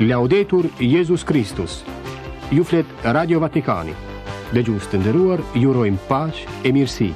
Laudetur Jesus Christus. Ju flet Radio Vatikani. Dëgjues të nderuar, ju urojmë paqë e mirësi.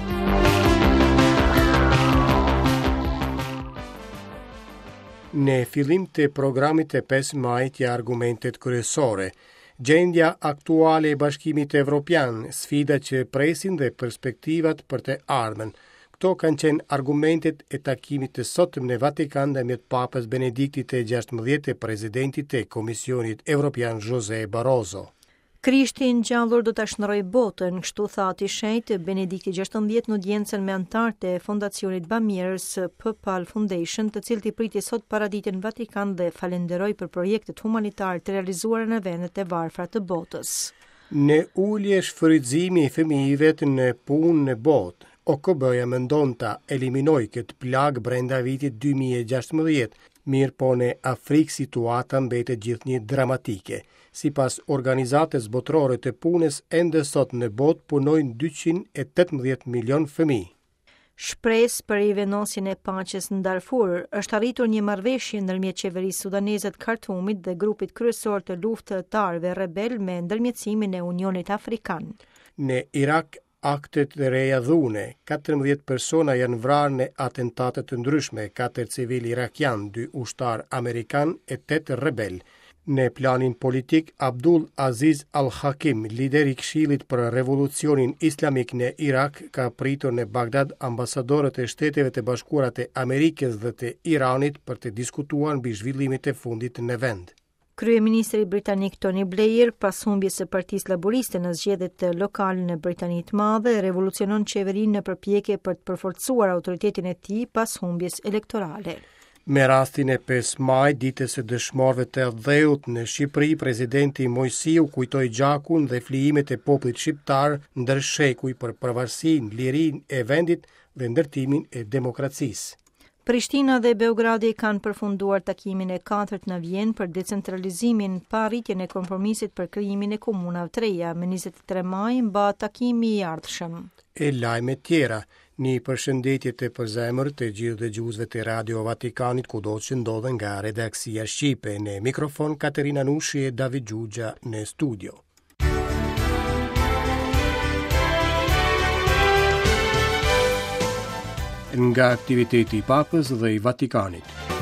Në fillim të programit të 5 majit janë argumentet kryesore. Gjendja aktuale e Bashkimit Evropian, sfida që presin dhe perspektivat për të ardhmen. Këto kanë qenë argumentet e takimit të sotëm në Vatikan ndërmjet Papës Benediktit të 16 e presidentit të Komisionit Evropian José Barroso. Krishti i ngjallur do ta shndrojë botën, kështu tha i shenjtë Benedikti 16 në audiencën me anëtarët e Fondacionit Bamirës Papal Foundation, të cilët i priti sot paraditën në Vatikan dhe falenderoi për projektet humanitare të realizuara në vendet e varfra të botës. Në ulje shfrytëzimi i fëmijëve në punë në botë, OKB-ja mendon ta eliminoj këtë plag brenda vitit 2016, mirë po në Afrikë situata mbetet gjithnjë dramatike. Sipas organizatës botërore të punës, ende sot në botë punojnë 218 milion fëmijë. Shpresë për rivendosin e paqes në Darfur është arritur një marrëveshje ndërmjet qeverisë sudaneze të Khartoumit dhe grupit kryesor të luftëtarëve rebel me ndërmjetësimin e Unionit Afrikan. Në Irak, aktet e reja dhune, 14 persona janë vrarë në atentate të ndryshme, 4 civil irakian, 2 ushtar amerikan e 8 rebel. Në planin politik, Abdul Aziz Al-Hakim, lideri i Këshillit për Revolucionin Islamik në Irak, ka pritur në Bagdad ambasadorët e Shteteve të Bashkuara të Amerikës dhe të Iranit për të diskutuar mbi zhvillimet e fundit në vend. Kryeministri britanik Tony Blair, pas humbjes së Partisë Laboriste në zgjedhjet lokale në Britaninë të Madhe, revolucionon qeverinë në përpjekje për të përforcuar autoritetin e tij pas humbjes elektorale. Me rastin e 5 maj, ditës së dëshmorëve të dheut në Shqipëri, presidenti Mojsiu kujtoi gjakun dhe flijimet e popullit shqiptar ndër shekuj për pavarësinë, lirinë e vendit dhe ndërtimin e demokracisë. Prishtina dhe Beogradi kanë përfunduar takimin e 4 në Vjenë për decentralizimin pa arritjen e kompromisit për krijimin e komunave të reja. Me 23 maj mbahet takimi i ardhshëm. E lajme tjera, një përshëndetje të përzemër të gjithë dëgjuesve të Radio Vatikanit kudo që ndodhen nga redaksia shqipe. Në mikrofon Katerina Nushi e David Gjugja në studio. Nga aktiviteti i Papës dhe i Vatikanit.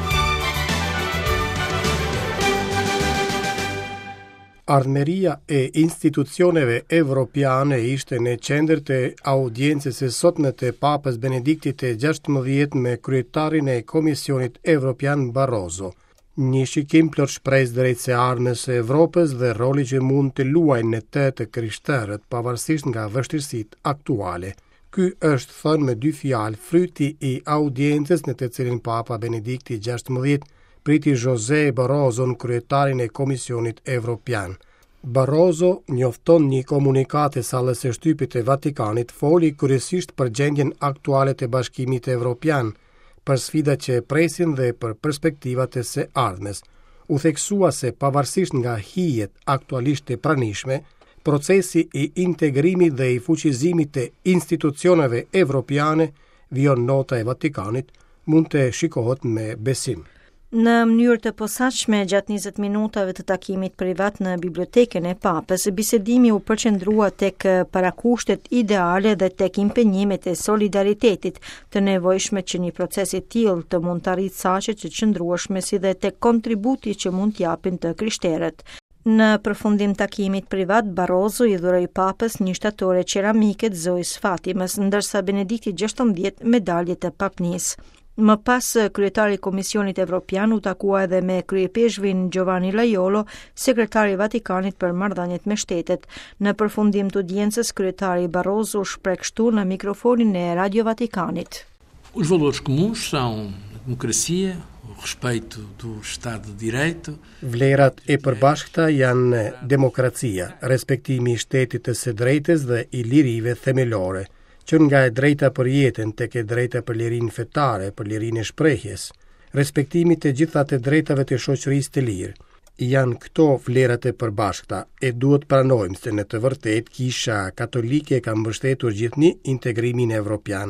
Ardhmeria e institucioneve evropiane ishte në qendër të audiencës së sotme të Papës Benediktit të 16 me kryetarin e Komisionit Evropian Barroso. Një shikim plot shpresë drejt së ardhmës së Evropës dhe roli që mund të luajnë në të krishterët pavarësisht nga vështirësitë aktuale. Ky është thënë me 2 fjalë fryti i audiencës në të cilin Papa Benedikti 16 priti José Barroso, kryetarin e Komisionit Evropian. Barroso njofton një komunikat e sallës së shtypit të Vatikanit, foli kryesisht për gjendjen aktuale të Bashkimit Evropian, për sfidat që presin dhe për perspektivat e së ardhmes. U theksua se pavarësisht nga hijet aktualisht të pranishme, procesi i integrimit dhe i fuqizimit të institucioneve evropiane, vijon nota e Vatikanit, mund të shikohet me besim. Në mënyrë të posaçme gjatë 20 minutave të takimit privat në bibliotekën e Papës, bisedimi u përqendrua tek parakushtet ideale dhe tek impenjimet e solidaritetit të nevojshme që një proces i tillë të mund të arrijë saqet të qëndrueshme, si dhe tek kontributi që mund t'japin të krishterët. Në përfundim takimit privat, Barroso i dhuroi Papës një shtatore qeramike të Zojës Fatimës, ndërsa Benedikti 16 medalje të papnisë. Më pas, kryetari i Komisionit Evropian u takua edhe me kryepeshvin Giovanni Laiolo, sekretari i Vatikanit për marrëdhëniet me shtetet. Në përfundim të audiencës, kryetari Barroso shpreh kështu në mikrofonin e Radio Vatikanit. Os valores comuns são a democracia, o respeito do Estado de Direito. Vlerat e përbashkëta janë demokracia, respektimi i shtetit të së drejtës dhe i lirive themelore, që nga e drejta për jetën tek e drejta për lirinë fetare, për lirinë e shprehjes, respektimi të gjitha të drejtave të shoqërisë të lirë. Janë këto vlerat e përbashkëta e duhet pranojmë se në të vërtetë Kisha Katolike ka mbështetur gjithnjë integrimin evropian.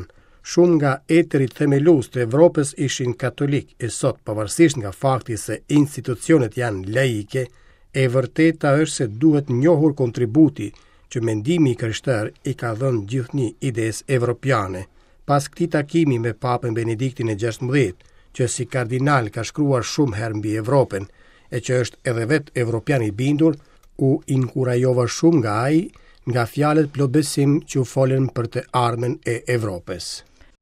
Shumë nga eterit themelues të Evropës ishin katolik e sot, pavarësisht nga fakti se institucionet janë laike, e vërteta është se duhet njohur kontributi që mendimi i krishterë i ka dhënë gjithnjë idesë evropiane. Pas këtij takimi me Papën Benediktin e XVI, që si kardinal ka shkruar shumë herë mbi Evropën, e që është edhe vetë evropian i bindur, u inkurajova shumë nga ai, nga fjalët plot besim që u folën për të ardhmen e Evropës.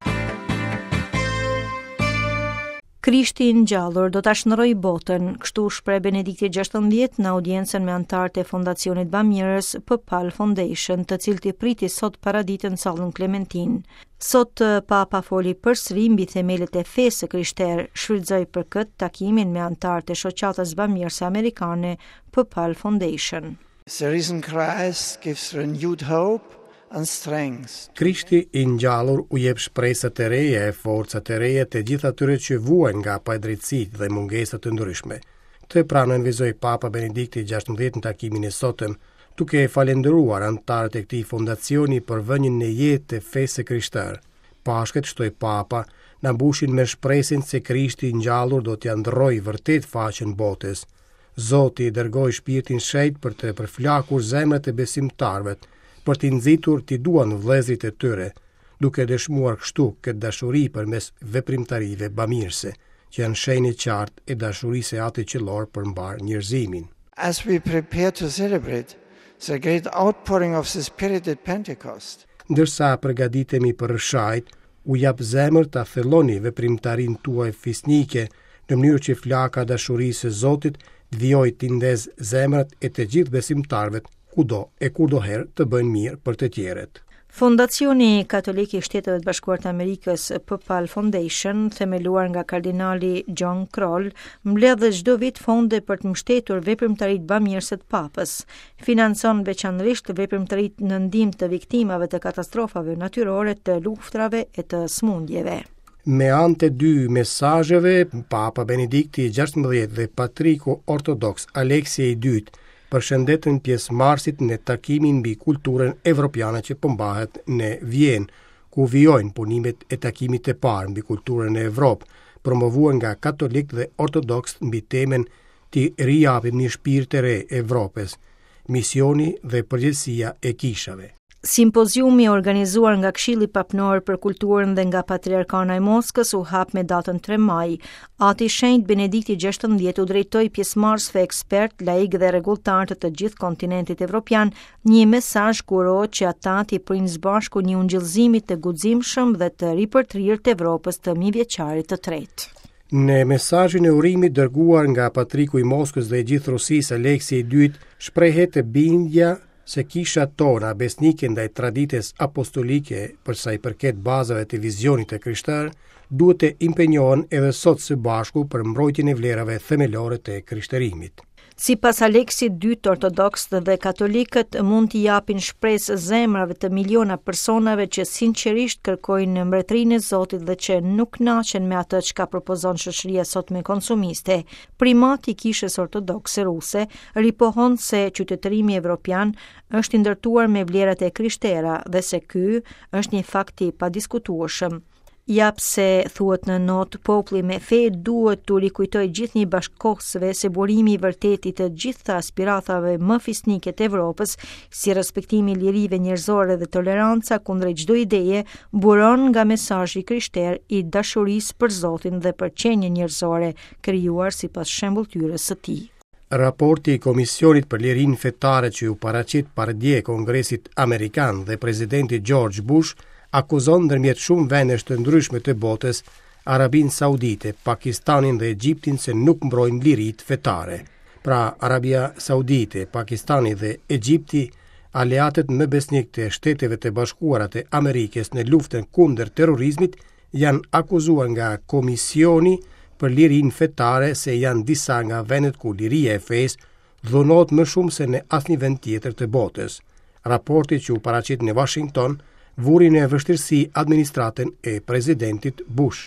Krishti i ngjallur do ta shndrrojë botën, kështu shpreh Benedikti XVI në audiencën me anëtarët e Fondacionit Bamirës Papal Foundation, të cilët i priti sot paraditën sallën Klementin. Sot Papa foli përsëri mbi themelet e fesë krishtere, shfrytëzoi për këtë takimin me anëtarët e shoqatës bamirëse amerikane Papal Foundation. The risen Christ gives renewed hope and strength. Krishti i ngjallur u jep shpresë të reja e forcat të reja të gjithë atyre që vuajnë nga padrejtësitë dhe mungesat të ndryshme. Të pranojvizoi Papa Benedikti XVI në takimin e sotëm, duke e falendëruar anëtarët e këtij fondacioni për vënien në jetë të fesë krishtere. Pashkët, shtoi Papa, na mbushin me shpresën se Krishti i ngjallur do t'ia ndrrojë vërtet faqen botës. Zoti i dërgoi Shpirtin Shejt për të përflakur zemrat e besimtarëve, për t'i nxitur t'i duan vëllezërit e tyre, duke dëshmuar kështu këtë dashuri përmes veprimtarive bamirëse, që janë shenjë e qartë e dashurisë së Atit qellor për mbar njerëzimin. As we prepare to celebrate the great outpouring of the Spirit at Pentecost, Ndërsa përgatitemi për rshajt, u jap zemër ta thelloni veprimtarinë tuaj fisnike në mënyrë që flaka dashurisë së Zotit të vijojë të ndez zemrat e të gjithë besimtarëve kudo e kurdoherë të bëjnë mirë për të tjerët. Fondacioni Katolik i Shteteve të Bashkuara të Amerikës Papal Foundation, themeluar nga kardinali John Kroll, mbledh çdo vit fonde për të mbështetur veprimtaritë bamirëse të Papës. Financon veçanërisht veprimtaritë në ndihmë të viktimave të katastrofave natyrore, të luftrave e të smundjeve. Me anë të dy mesazheve, Papa Benedikti XVI dhe Patriku Ortodoks Aleksej II përshëndetën pjesëmarrësit në takimin mbi kulturën evropiane që po mbahet në Vjenë, ku vijojnë punimet e takimit të parë mbi kulturën e Evropë, promovuar nga katolik dhe ortodoks mbi temën "T'i rijapim një shpirt të re Evropës, misioni dhe përgjegjësia e kishave". Simpoziumi organizuar nga Këshilli Papnor për Kulturën dhe nga Patriarkana e Moskës u hap me datën 3 maj. Ati Shenjtë Benedikti XVI u drejtoi pjesëmarrësve ekspert, laik dhe rregulltar të gjithë kontinentit evropian një mesazh ku urohet që ata t'i prinë së bashku një ungjillëzimi të guximshëm dhe të ripërtrirë të Evropës të mijëvjeçarit të tretë. Në mesazhin e urimit dërguar nga Patriku i Moskës dhe i gjithë Rusisë Aleksej II, shprehet e bindja se kishat tona besnike ndaj traditës apostolike përsa i përket bazave të vizionit të krishterë, duhet të impenjohen edhe sot së bashku për mbrojtjen e vlerave themelore të krishterimit. Sipas Aleksit II, ortodoksët dhe katolikët mund t'i japin shpresë zemrave të miliona personave që sinqerisht kërkojnë mbretërinë e Zotit dhe që nuk kënaqen me atë çka propozon shoqëria sot me konsumiste. Primati i kishës ortodokse ruse ripohon se qytetërimi evropian është i ndërtuar me vlerat e krishtera dhe se ky është një fakt i padiskutueshëm. Jap se thuhet në not, populli me fe duhet t'u rikujtojë gjithnjë bashkëkohësve se burimi i vërtetë të gjitha aspiratave më fisnike të Evropës, si respektimi i lirive njerëzore dhe toleranca kundrejt çdo ideje, buron nga mesazhi krishter i dashurisë për Zotin dhe për qenien njerëzore, krijuar sipas shembulltyrës së tij. Raporti i Komisionit për Lirinë Fetare që u paraqit pardje Kongresit Amerikan dhe presidenti George Bush akuzon ndërmjet shumë vendesh të ndryshme të botës Arabinë Saudite, Pakistanin dhe Egjiptin se nuk mbrojnë liritë fetare. Pra, Arabia Saudite, Pakistani dhe Egjipti, aleatët më besnik të Shteteve të Bashkuara të Amerikës në luftën kundër terrorizmit, janë akuzuar nga Komisioni për Lirinë Fetare se janë disa nga vendet ku liria e fesë dhunohet më shumë se në asnjë vend tjetër të botës. Raporti që u paraqit në Washington vuri në vështirësi administratën e presidentit Bush.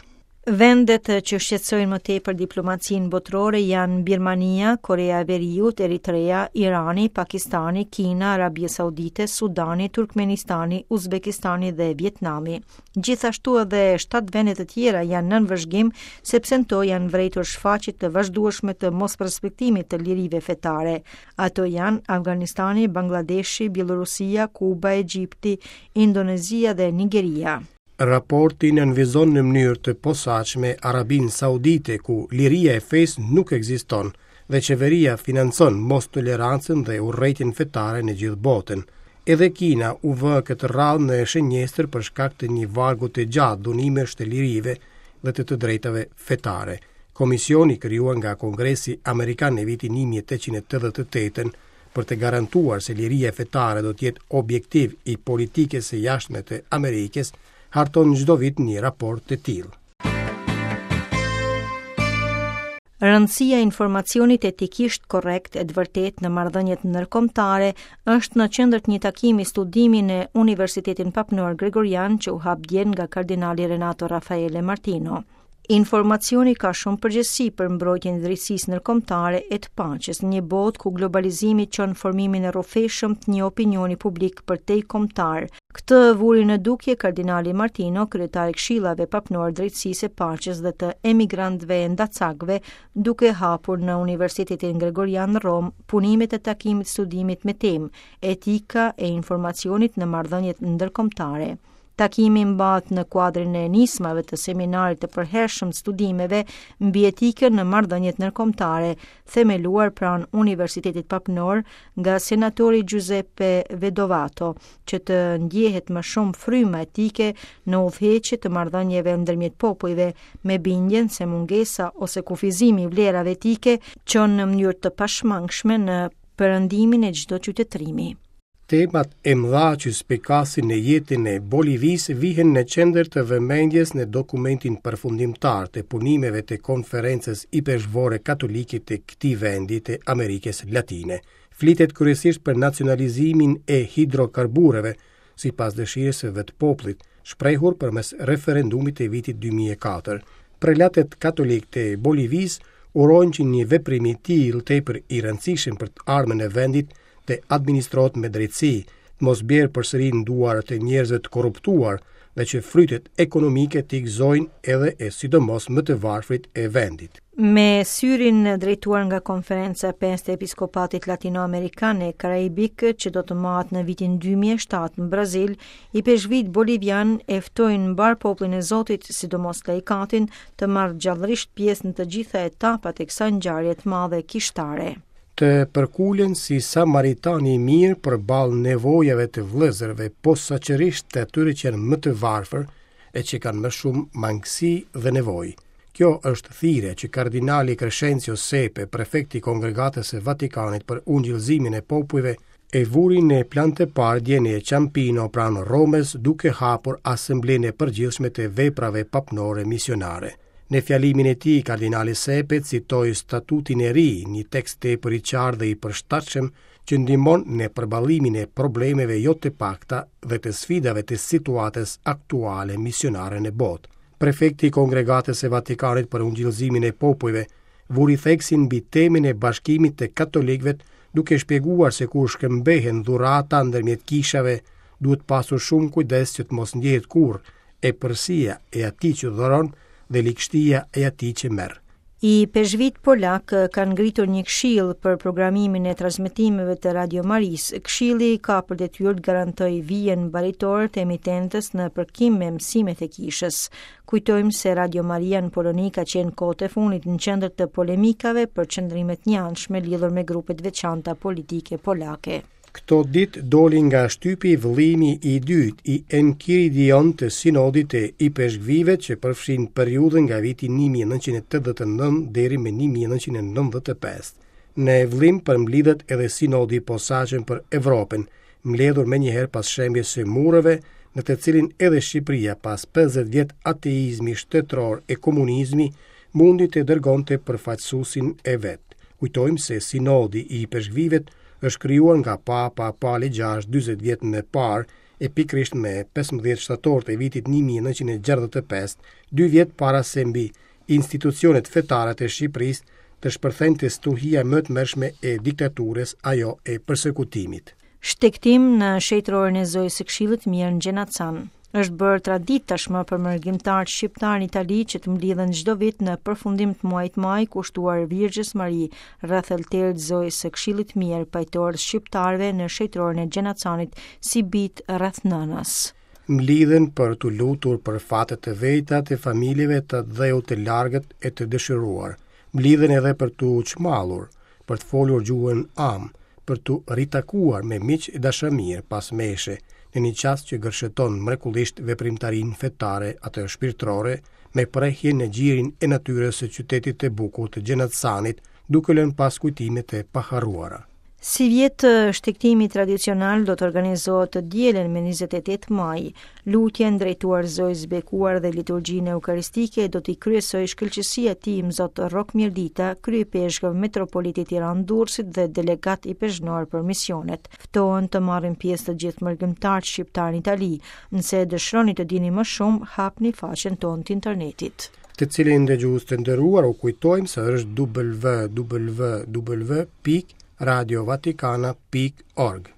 Vendet që shqetësojnë më tepër diplomacinë botërore janë Birmania, Korea e Veriut, Eritrea, Irani, Pakistani, Kina, Arabia Saudite, Sudani, Turkmenistani, Uzbekistani dhe Vietnami. Gjithashtu edhe 7 vende të tjera janë nën vëzhgim sepse ato janë vrejtur shfaqje të vazhdueshme të mosrespektimit të lirive fetare. Ato janë Afganistani, Bangladeshi, Bielorusia, Kuba, Egjipti, Indonezia dhe Nigeria. Raporti nënvizon në mënyrë të posaçme Arabinë Saudite, ku liria e fesë nuk ekziston dhe qeveria financon mos tolerancën dhe urrëtitjen fetare në gjithë botën. Edhe Kina u vë këtë radhë në shënjestër për shkak të një vargu të gjatë dunimesh të lirive dhe të drejtave fetare. Komisioni krijuar nga Kongresi Amerikan në vitin 1888 për të garantuar se liria fetare do të jetë objektiv i politikës së jashtme të Amerikës, harton çdo vit një raport të tillë. Rëndësia e informacionit etikisht korrekt e të vërtetë në marrëdhëniet ndërkombëtare është në qendër të një takimi studimi në Universitetin Papnor Gregorian që u hap dje nga kardinali Renato Raffaele Martino. Informacioni ka shumë përgjegjësi për mbrojtjen e drejtësisë ndërkombëtare e të paqes në një botë ku globalizimi çon formimin e rrëfeshëm të një opinioni publik përtej kombëtar. Këtë vuri në dukje kardinali Martino, kryetari i Këshillave Papnor Drejtësisë e Paqes dhe të emigrantëve e ndacakëve, duke hapur në Universitetin Gregorian në Rom punimet e takimit studimit me temë Etika e informacionit në marrëdhëniet ndërkombëtare. Takimi mbahet në kuadrin e nismave të seminarit të përhershëm studimeve mbi etikën në marrëdhëniet ndërkombëtare, themeluar pranë Universitetit Papnor nga senatori Giuseppe Vedovato, që të ndjehet më shumë fryma etike në udhëheqje të marrëdhënieve ndërmjet popujve, me bindjen se mungesa ose kufizimi i vlerave etike çon në mënyrë të pashmangshme në perëndimin e çdo qytetërimi. Temat e mëdha që spikasin në jetën e Bolivisë vihen në qendër të vëmendjes në dokumentin përfundimtar të punimeve të konferencës ipeshvore katolike të këtij vendi të Amerikës Latine. Flitet kryesisht për nacionalizimin e hidrokarbureve, sipas dëshirës së vetë popullit, shprehur përmes referendumit të vitit 2004. Prelatet katolik të Bolivisë urojnë që një veprim i tillë tepër i rëndësishëm për të ardhmen e vendit të administrohet me drejtësi, mos bjerë përsëri në duart e njerëzve të korruptuar dhe që frytet ekonomike t'i gëzojnë edhe e sidomos më të varfrit e vendit. Me syrin drejtuar nga konferenca e pestë e episkopatit latinoamerikan e karaibik që do të mahet në vitin 2007 në Brazil, i peshqvit bolivian e ftojnë mbar popullin e Zotit, sidomos laikatin, të marrë gjallërisht pjesë në të gjitha etapat e kësaj ngjarje të madhe kishtare. Të përkulen si samaritani i mirë përballë nevojave të vëllezërve, posaçërisht të atyre që janë më të varfër e që kanë më shumë mangësi dhe nevojë. Kjo është thirrja që kardinali Crescenzio Sepe, prefekti i Kongregatës së Vatikanit për ungjillëzimin e popujve, e vuri në plan të parë djeni e Ciampino pranë Romës, duke hapur asemblenë e përgjithshme të veprave papnore misionare. Në fjalimin e tij, kardinali Sepe citoi statutin e ri, një tekst tepër i qartë dhe i përshtatshëm që ndihmon në përballimin e problemeve jo të pakta dhe të sfidave të situatës aktuale misionare në botë. Prefekti i Kongregatës së Vatikanit për ungjillëzimin e popujve vuri theksin mbi temën e bashkimit të katolikëve, duke shpjeguar se kur shkëmbehen dhurata ndërmjet kishave, duhet pasur shumë kujdes që të mos ndjehet kurrë e përsia e atij që dhuron dhe likështia e atij që merr. I peshqvit polak kanë ngritur një këshill për programimin e transmetimeve të Radio Maris. Këshilli ka për detyrë të garantojë vijën mbaritore të emitentës në përkim me mësimet e kishës. Kujtojmë se Radio Maria në Poloni ka qenë kohët e fundit në qendër të polemikave për qëndrimet njëanshme lidhur me grupet veçanta politike polake. Këto ditë doli nga shtypi vëllimi i dytë i Enchiridion të sinodit e i peshqvive që përfshin periudhën nga viti 1989 deri me 1995. Në vëllim përmbledhet edhe sinodi i posaçëm për Evropën, mbledhur menjëherë pas shembjes së mureve, në të cilin edhe Shqipëria pas 50 vjet ateizmi shtetëror e komunizmi mundi të dërgonte përfaqësuesin e vet. Kujtojmë se sinodi i peshqvive është krijuar nga Papa Pali VI 40 vjet më parë e pikrisht me 15 shtator të vitit 1965, 2 vjet para se mbi institucionet fetare të Shqipërisë të shpërthente stuhia më të mërshme e diktaturës, ajo e përsekutimit. Shtektim në shejtërorin e Zojës së Këshillit Mirë në Gjenacan. Është bërë traditë tashmë për mërgjimtarët shqiptar në Itali që të mbledhen çdo vit në përfundim të muajit maj kushtuar Virgjës Mari rreth altarit Zojës së Këshillit Mirë, pajtorës shqiptarëve në shejtërorin e Gjenacanit si bit rreth nënës. Mlidhen për të lutur për fatet të veta të familjeve të dhëut të largët e të dëshiruar. Mlidhen edhe për të çmallur, për të folur gjuhën am, për të ritakuar me miq e dashamirë pas meshe, në një qast që gërsheton mrekullisht veprimtarinë fetare atë shpirtërore, me prehjen në gjirin e natyrës së qytetit të bukur të Gjenacanit, duke lënë pas kujtimet e paharruara. Si vjet shtektimi tradicional do të organizohet të dielën me 28 maj. Lutjen drejtuar Zojës bekuar dhe liturgjinë eukaristike do t'i kryesojë shkëlqësia e tij Zot Rok Mirdita, kryepeshkëv metropoliti Tiranë-Durrësit dhe delegat i pezhnor për misionet. Ftohen të marrin pjesë të gjithë mërgjimtarët shqiptar në Itali. Nëse dëshironi të dini më shumë, hapni faqen tonë të internetit. Të cilin dëgjues të nderuar u kujtojmë se është www.radiovaticana.org.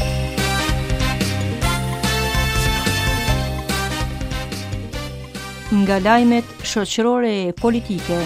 Nga lajmet shoqërore e politike.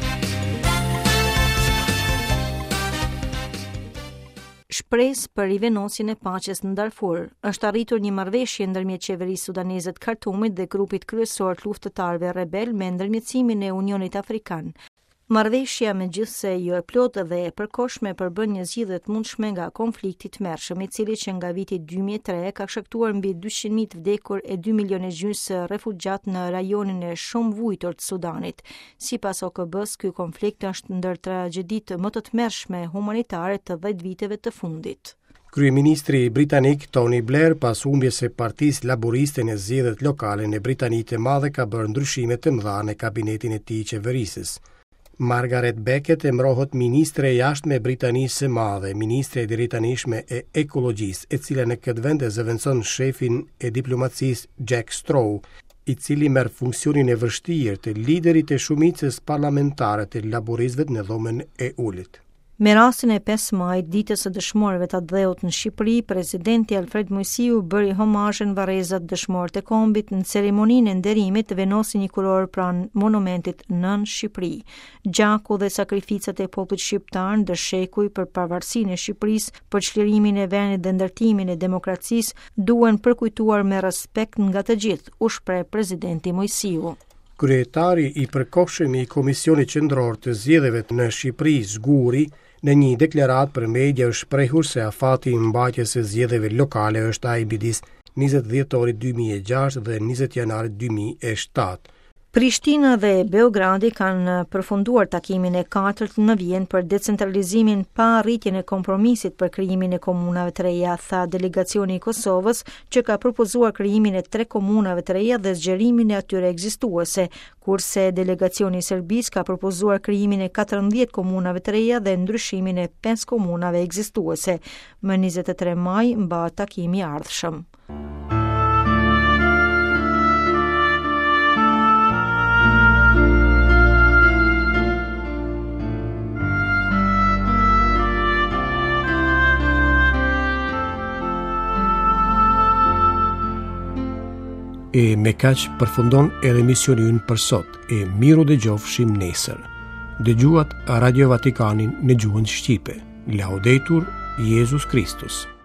Shpresë për rivendosin e paqes në Darfur. Është arritur një marrëveshje ndërmjet qeverisë sudaneze të Khartoumit dhe grupit kryesor të luftëtarëve rebel me ndërmjetësimin e Unionit Afrikan. Marrëveshja megjithse jo e plotë dhe e përkohshme përbën një zgjidhje të mundshme nga konflikti i tmerrshëm, i cili që nga viti 2003 ka shkaktuar mbi 200.000 të vdekur e 2 milionë gjys refugjat në rajonin e shumë vujtur të Sudanit. Sipas OKB-s, ky konflikt është ndër tragjeditë më të tmerrshme humanitare të 10 viteve të fundit. Kryeministri britanik Tony Blair, pas humbjes së Partisë Laboriste në zgjedhjet lokale në Britaninë të Madhe, ka bërë ndryshime të mëdha në kabinetin e tij qeverisës. Margaret Beckett emrohet ministre e jashtme e Britanisë së Madhe, ministre e drejtanishme e ekologjisë, e cila në këtë vend e zëvendëson shefin e diplomacisë Jack Straw, i cili merr funksionin e vështirë të liderit të shumicës parlamentare të laboristëve në dhomën e ulët. Me rastin e 5 majit, ditës së dëshmorëve të dheut në Shqipëri, presidenti Alfred Mojsiu bëri homazhin varrezat dëshmorët e kombit në ceremoninë e nderimit të vendosi një kuror pranë monumentit nën Shqipëri. Gjaku dhe sakrificat e popullit shqiptar ndër shekuj për pavarësinë e Shqipërisë, për çlirimin e vendit dhe ndërtimin e demokracisë duhen përkujtuar me respekt nga të gjithë, u shpreh presidenti Mojsiu. Kryetari i përkohshëm i Komisionit Qendror të Zgjedhjeve në Shqipëri, Zguri, në një deklaratë për media është shprehur se afati i mbajtjes së zgjedhjeve lokale është ai midis 20 dhjetorit 2006 dhe 20 janarit 2007. Prishtina dhe Beogradi kanë përfunduar takimin e 4 në Vjenë për decentralizimin pa arritjen e kompromisit për krijimin e komunave të reja, tha delegacioni i Kosovës, që ka propozuar krijimin e 3 komunave të reja dhe zgjerimin e atyre ekzistuese, kurse delegacioni i Serbisë ka propozuar krijimin e 14 komunave të reja dhe ndryshimin e 5 komunave ekzistuese. Më 23 maj mbahet takimi i ardhshëm. E me kaq përfundon edhe emisioni ynë për sot. E miru dëgjofshim nesër. Dëgjuat Radio Vatikanin në gjuhën shqipe. Laudetur Jesus Christus.